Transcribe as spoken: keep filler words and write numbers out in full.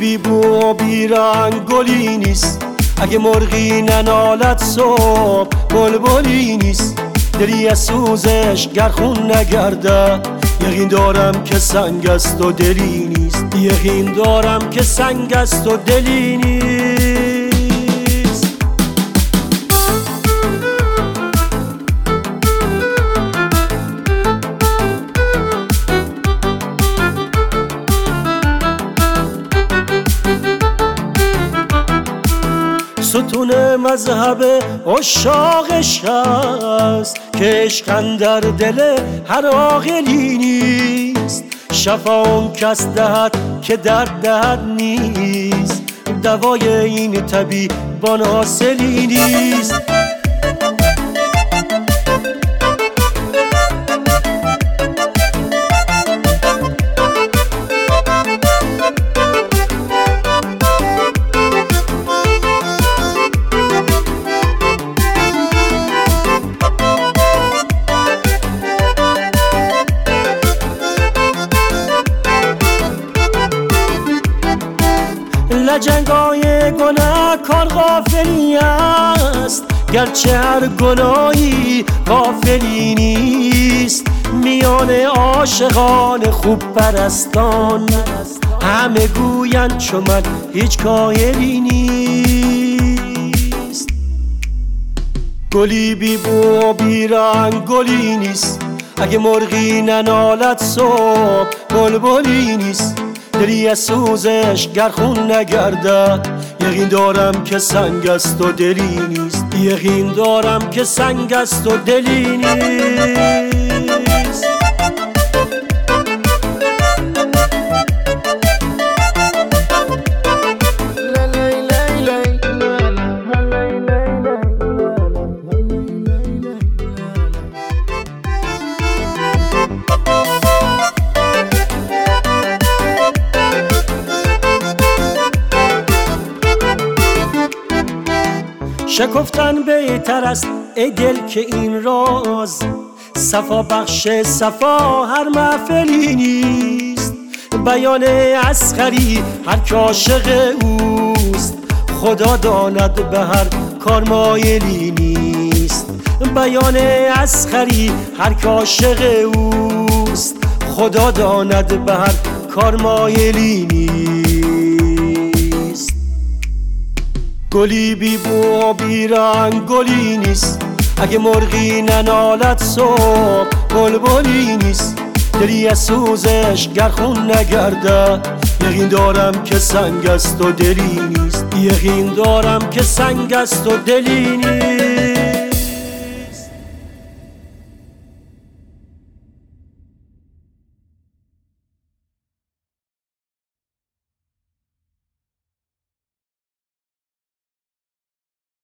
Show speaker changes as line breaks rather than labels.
بی بو و بی رنگ گلی نیست، اگه مرغی ننالد صبح بلبلی نیست. دلی از سوزش گر خون نگرده، یقین دارم که سنگ است و دلی نیست. یقین دارم که سنگ است و دلی نیست. ستون مذهب عشاقش هست که عشق اندر دل هر عاقلی نیست. شفا اون کس دهد که درد دهد نیست، دوای این طبیبان حاصلی نیست. لجنگای گناه کار غافلی است، گرچه هر گناهی غافلی نیست. میان عاشقان خوب پرستان همه گویند چو من هیچ کایلی نیست. گلی بی بو و بی رنگ گلی نیست، اگه مرغی ننالد صبح بلبلی نیست. دلی از سوزش گر خون نگرده، یقین دارم که سنگ است و دلی نیست. یقین دارم که سنگ است و دلی نیست. شکفتن بهتر است ای دل که این راز، صفا بخش صفا هر محفلی نیست. بیان اصغری هر که عاشق اوست، خدا داند به هر کار مایلی نیست. بیان اصغری هر که عاشق اوست، خدا داند به هر کار مایلی نیست. گلی بی بو و بی رنگ گلی نیست، اگه مرغی ننالد صبح بلبلی نیست. دلی از سوزش گر خون نگرده، یقین دارم که سنگ است و دلی نیست. یقین دارم که سنگ است و دلی نیست.